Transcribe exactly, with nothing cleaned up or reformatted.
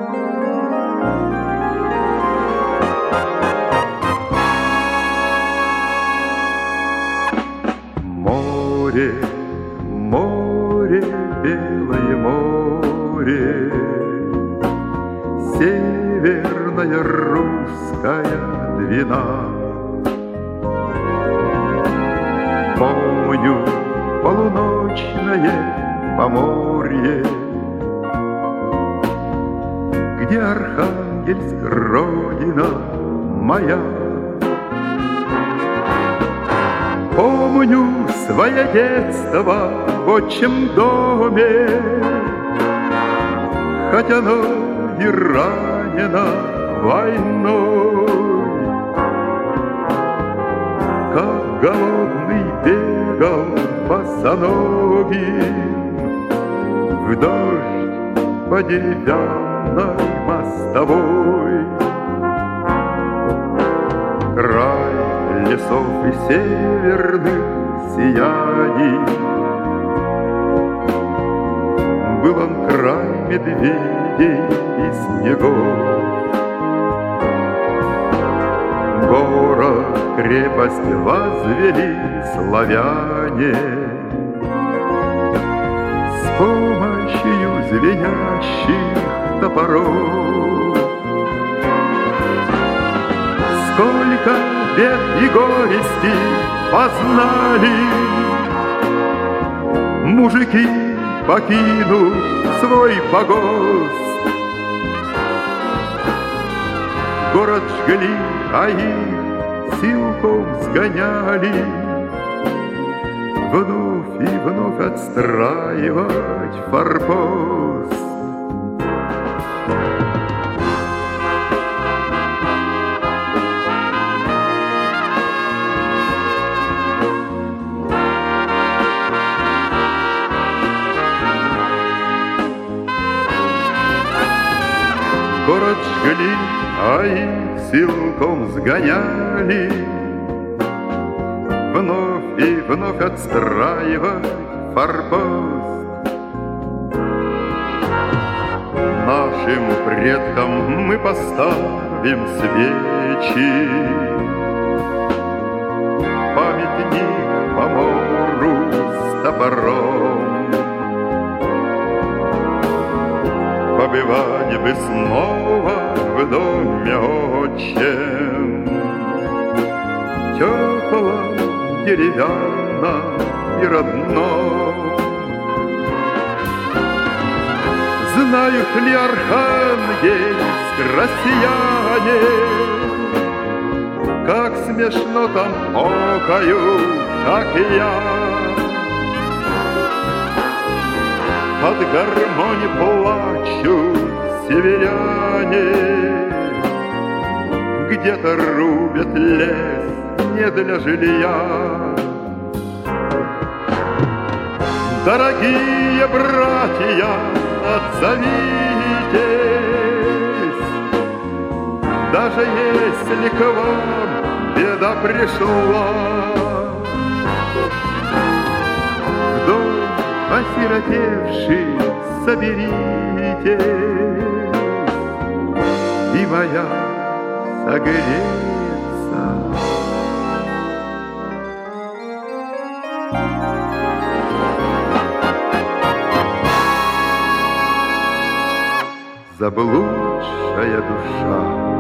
Море, море, белое море, северная русская Двина. Помню полуночное Поморье, где Архангельск, родина моя. Помню свое детство в отчим доме, хоть оно и ранено войной. Как голодный бегал босоногий в дождь по деревянной мостовой. Край лесов и северных сияний, был он край медведей и снегов. Город, крепость возвели славяне с помощью звенящих топоров. Сколько бед и горести познали мужики, покинув свой погост. Город жгли, а их силком сгоняли вновь и вновь отстраивать форпост. Город жгли, а их силком сгоняли вновь и вновь отстраивать форпост. Нашим предкам мы поставим свечи, памятник Помору с топором. Побывать бы снова в доме отчим, теплом, деревянном и родном. Знают ли Архангельск россияне, как смешно там окают, как и я? Под гармонь плачут северяне, где-то рубят лес не для жилья. Дорогие братья, отзовитесь, даже если к вам беда пришла. В дом осиротевший соберитесь, и моя согреется. Заблудшая душа